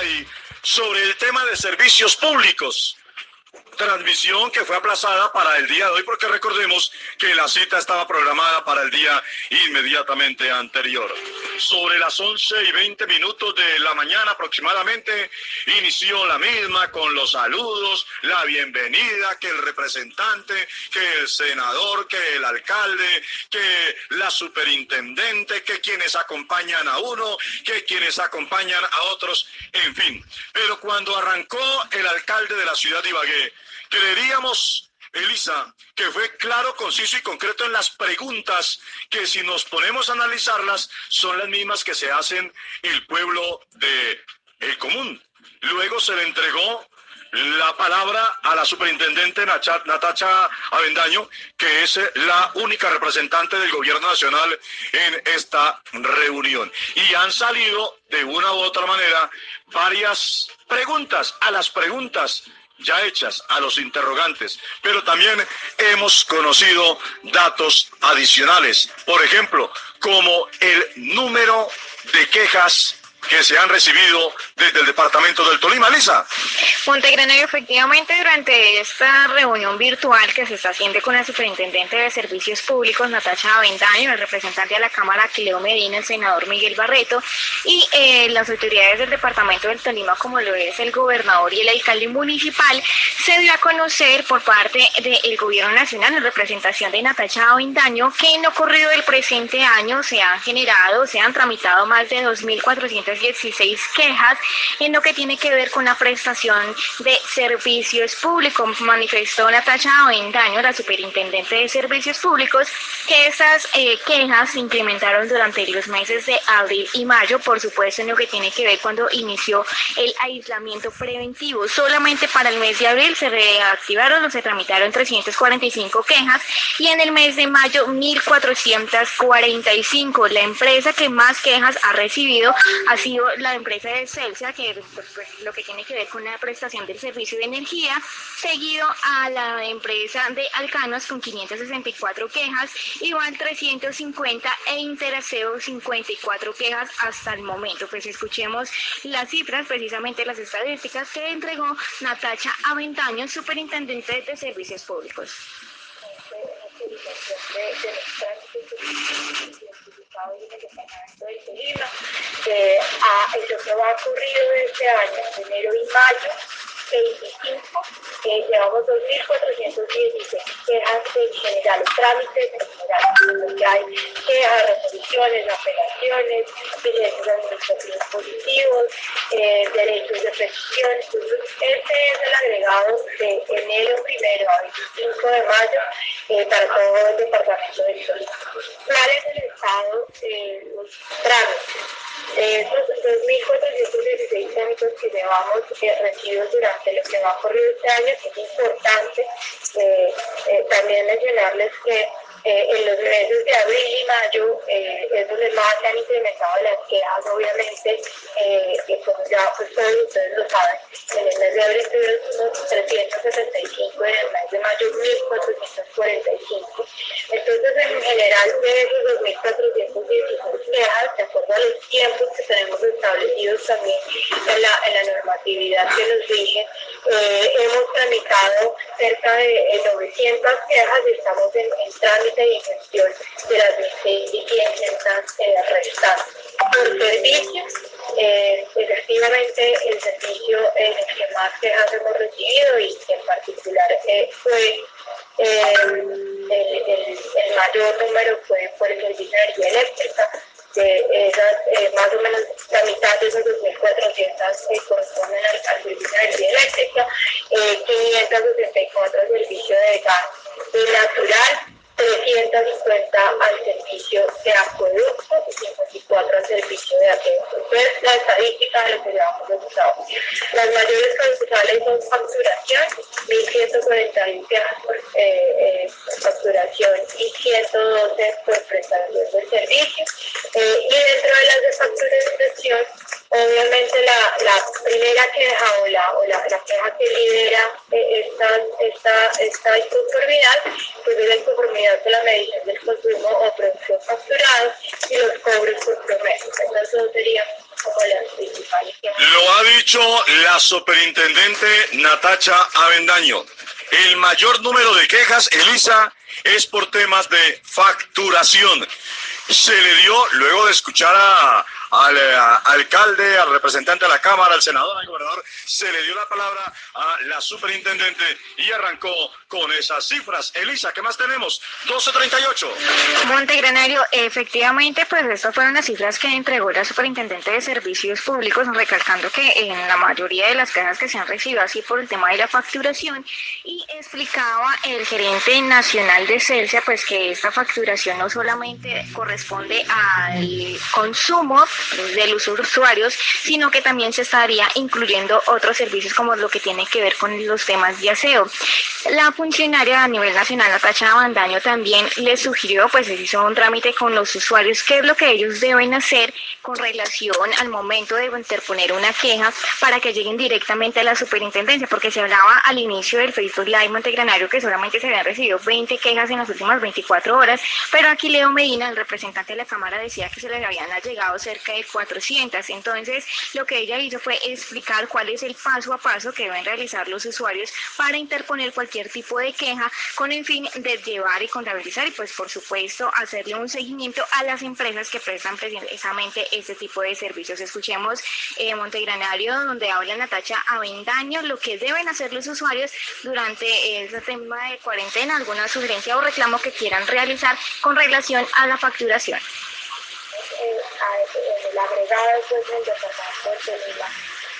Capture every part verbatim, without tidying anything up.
y sobre el tema de servicios públicos. Transmisión que fue aplazada para el día de hoy porque recordemos que la cita estaba programada para el día inmediatamente anterior. Sobre las once y veinte minutos de la mañana aproximadamente inició la misma con los saludos, la bienvenida, que el representante, que el senador, que el alcalde, que la superintendente, que quienes acompañan a uno, que quienes acompañan a otros, en fin. Pero cuando arrancó el alcalde de la ciudad de Ibagué, creeríamos, Elisa, que fue claro, conciso y concreto en las preguntas que, si nos ponemos a analizarlas, son las mismas que se hacen el pueblo de el común. Luego se le entregó la palabra a la superintendente Natacha Avendaño, que es la única representante del gobierno nacional en esta reunión. Y han salido, de una u otra manera, varias preguntas. A las preguntas ya hechas, a los interrogantes, pero también hemos conocido datos adicionales, por ejemplo, como el número de quejas que se han recibido desde el departamento del Tolima. Lisa. Montegranario, efectivamente, durante esta reunión virtual que se está haciendo con la superintendente de Servicios Públicos, Natacha Avendaño, el representante de la Cámara, Aquileo Medina, el senador Miguel Barreto, y eh, las autoridades del departamento del Tolima, como lo es el gobernador y el alcalde municipal, se dio a conocer por parte del gobierno nacional, en representación de Natacha Avendaño, que en lo corrido del presente año se han generado, se han tramitado más de dos mil cuatrocientas dieciséis quejas en lo que tiene que ver con la prestación de servicios públicos. Manifestó Natacha Avendaño, la superintendente de Servicios Públicos, que esas eh, quejas se incrementaron durante los meses de abril y mayo, por supuesto en lo que tiene que ver cuando inició el aislamiento preventivo. Solamente para el mes de abril se reactivaron o se tramitaron trescientas cuarenta y cinco quejas y en el mes de mayo mil cuatrocientas cuarenta y cinco. La empresa que más quejas ha recibido ha sido la empresa de Celsia, que pues, pues, lo que tiene que ver con la prestación del servicio de energía, seguido a la empresa de Alcanos con quinientas sesenta y cuatro quejas, Igual trescientos cincuenta e Interaseo cincuenta y cuatro quejas hasta el momento. Pues escuchemos las cifras, precisamente las estadísticas que entregó Natacha Avendaño, superintendente de Servicios Públicos. Eh, a, lo que ha ocurrido este año, en enero y mayo veinticinco, eh, llevamos dos mil cuatrocientas dieciséis quejas en general, trámites en general, donde hay quejas, resoluciones, apelaciones, derechos administrativos positivos, eh, derechos de petición. Entonces, este es el agregado de enero primero a veinticinco de mayo eh, para todo el departamento del Tolima. ¿Cuál es el estado de los trámites? De esos dos mil cuatrocientos dieciséis trámites que llevamos eh, recibidos durante lo que va a ocurrir este año, que es importante eh, eh, también mencionarles que eh, en los meses de abril y mayo eh, es donde más se han incrementado las quejas, obviamente, eh, que como ya pues, todos ustedes lo saben, en el mes de abril tuvimos trescientos setenta y cinco, en el mes de mayo mil cuatrocientos cuarenta y cinco. Entonces, en general, de esos dos mil cuatrocientos dieciséis quejas, de acuerdo a los tiempos que tenemos establecidos también en la, en la normatividad que nos rige, eh, hemos tramitado cerca de eh, novecientas quejas y estamos en, en trámite y en gestión de las mil quinientas eh, restantes. Por servicios, eh, efectivamente el servicio en el que más quejas hemos recibido y que en particular eh, fue eh, el, el, el mayor número fue por el servicio de energía eléctrica. De esas, eh, más o menos la mitad de esos dos mil cuatrocientas eh, corresponden al, al servicio de energía eléctrica, eh, quinientas sesenta y cuatro al servicio de gas y natural, trescientas cincuenta al servicio de acueducto y cincuenta y cuatro al servicio de aseo. Entonces, la estadística de lo que llevamos resultados. Las mayores causales son facturación, mil ciento cuarenta y uno quejas por eh, eh, facturación y ciento doce por prestación del servicio. Eh, y dentro de las de facturación, obviamente la, la primera queja o la, o la, la queja que lidera eh, esta, esta, esta inconformidad, pues es la inconformidad de la medición del consumo o producción facturado y los cobros por promedio. Esas dos serían como las principales quejas. Lo ha dicho la superintendente Natacha Avendaño. El mayor número de quejas, Elisa, es por temas de facturación. Se le dio, luego de escuchar a, al a, alcalde, al representante de la Cámara, al senador, al gobernador, se le dio la palabra a la superintendente y arrancó con esas cifras. Elisa, ¿qué más tenemos? doce treinta y ocho. Montegranario, efectivamente, pues estas fueron las cifras que entregó la superintendente de Servicios Públicos, recalcando que en la mayoría de las quejas que se han recibido así por el tema de la facturación, y explicaba el gerente nacional de Celsia, pues que esta facturación no solamente corresponde al consumo de los usuarios, sino que también se estaría incluyendo otros servicios como lo que tiene que ver con los temas de aseo. La funcionaria a nivel nacional, Natacha Avendaño, también le sugirió, pues se hizo un trámite con los usuarios, qué es lo que ellos deben hacer con relación al momento de interponer una queja para que lleguen directamente a la superintendencia, porque se hablaba al inicio del Facebook Live Montegranario que solamente se habían recibido veinte quejas en las últimas veinticuatro horas, pero aquí Leo Medina, el representante de la Cámara, decía que se les habían llegado cerca de cuatrocientas. Entonces, lo que ella hizo fue explicar cuál es el paso a paso que deben realizar los usuarios para interponer cualquier tipo de queja con el fin de llevar y contabilizar y pues por supuesto hacerle un seguimiento a las empresas que prestan precisamente este tipo de servicios. Escuchemos eh, Montegranario, donde habla Natacha Avendaño, lo que deben hacer los usuarios durante este tema de cuarentena, alguna sugerencia o reclamo que quieran realizar con relación a la facturación. Eh, en el agregado pues del departamento de Tolima.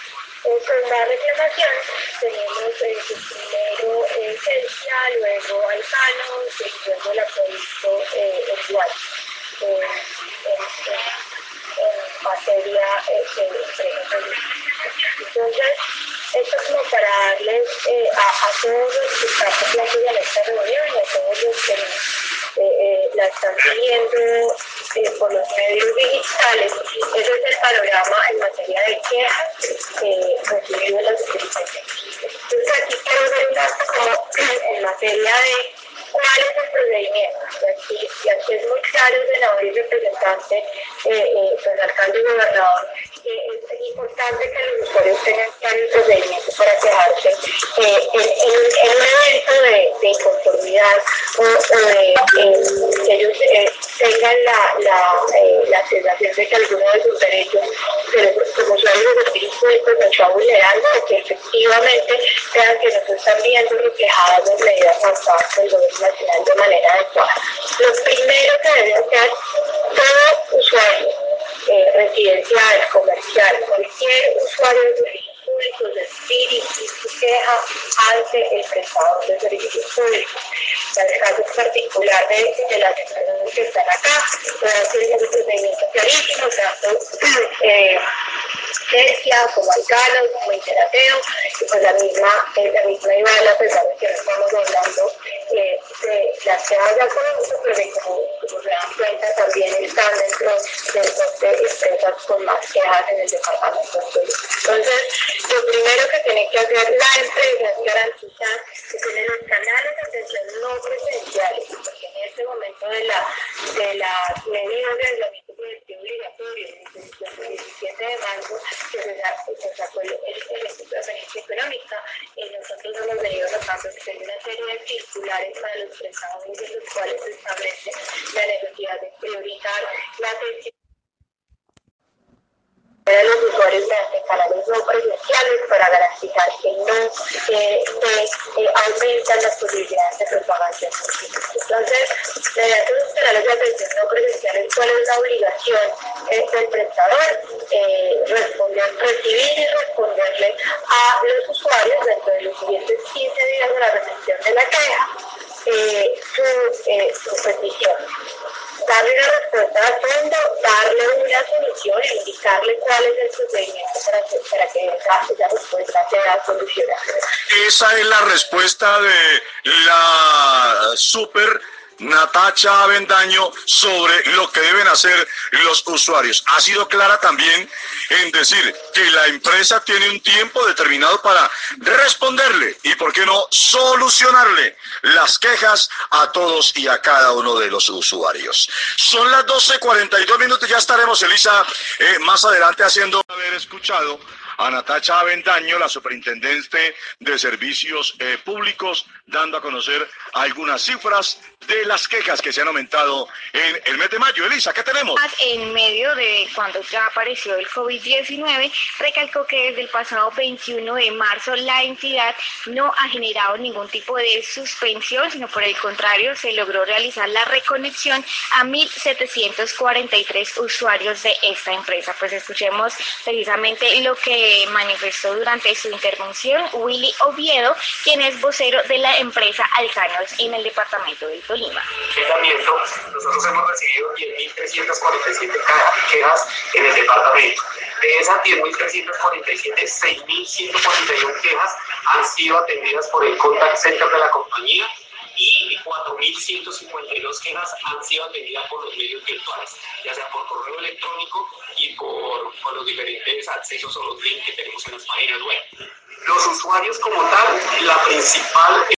Eh, con la reclamación tenemos eh, primero eh, Celsia, luego Alcano y luego la proyecto eh, Igual eh, en, en, en materia eh, de empresas. Entonces, esto como para darles eh, a, a todos los que están presentes en esta reunión y a todos los que eh, eh, la están siguiendo eh, por los medios digitales. Ese es el panorama en materia de quejas eh, recibido de las superintendentes. Entonces aquí quiero ver una como en materia de cuál es el procedimiento. Y aquí, y aquí es muy claro el senador y representante, eh, eh, pues alcalde y gobernador, que es importante que los usuarios tengan claro el procedimiento para quejarse eh, en, en, en un evento de, de inconformidad o, o de eh, que ellos eh, tengan la, la, eh, la sensación de que alguno de sus derechos como usuarios de servicios públicos se está vulnerando o que efectivamente vean que no se están viendo reflejadas las medidas avanzadas del gobierno nacional de manera adecuada. Lo primero que debe hacer todo usuario eh, residencial, comercial, cualquier usuario de servicios públicos, de Spirit, y su queja ante el prestador de servicios públicos. En el caso particular de, de las empresas que están acá, puede hacer un procedimiento clarísimo, tanto eh, Celsia, como Alcano, como Interateo, y pues la misma, eh, la misma Igual, a pesar de que no estamos hablando eh, de las quejas de acuerdo, pero que como, como se dan cuenta también están dentro del top de empresas con más quejas en el departamento de Tolima. Entonces, lo primero que tiene que hacer la empresa es garantizar que tiene los canales de atención no presenciales, porque en este momento de la de las medidas de aislamiento preventivo obligatorio, desde el diecisiete de marzo, que se, se sacó el, el, el Instituto de Emergencia Económica, eh, nosotros hemos venido notando que hay una serie de circulares para los prestadores de los cuales se establece la necesidad de priorizar la atención de los usuarios mediante canales no presenciales para garantizar que no eh, se eh, aumentan las posibilidades de propagación. Entonces, mediante los canales de atención no presenciales, ¿cuál es la obligación eh, del prestador? Eh, responder, recibir y responderle a los usuarios dentro de los siguientes quince días de la recepción de la queja eh, su, eh, su petición. Darle una respuesta a fondo, darle una solución e indicarle cuál es el procedimiento para que, para que esa, esa respuesta sea solucionada. Esa es la respuesta de la super Natacha Avendaño sobre lo que deben hacer los usuarios. Ha sido clara también en decir que la empresa tiene un tiempo determinado para responderle y, por qué no, solucionarle las quejas a todos y a cada uno de los usuarios. Son las doce cuarenta y dos minutos, ya estaremos, Elisa, eh, más adelante haciendo haber escuchado a Natacha Avendaño, la superintendente de Servicios eh, Públicos, dando a conocer algunas cifras de las quejas que se han aumentado en el mes de mayo. Elisa, ¿qué tenemos? En medio de cuando ya apareció el COVID diecinueve, recalcó que desde el pasado veintiuno de marzo la entidad no ha generado ningún tipo de suspensión, sino por el contrario, se logró realizar la reconexión a mil setecientos cuarenta y tres usuarios de esta empresa. Pues escuchemos precisamente lo que manifestó durante su intervención Willy Oviedo, quien es vocero de la empresa Alcanos en el departamento del Tolima. Nosotros hemos recibido diez mil trescientas cuarenta y siete quejas en el departamento. De esas diez mil trescientas cuarenta y siete, seis mil ciento cuarenta y uno quejas han sido atendidas por el contact center de la compañía y cuatro mil ciento cincuenta y dos quejas han sido atendidas por los medios virtuales, ya sea por correo electrónico y por, por los diferentes accesos o los links que tenemos en las páginas web. Los usuarios como tal, la principal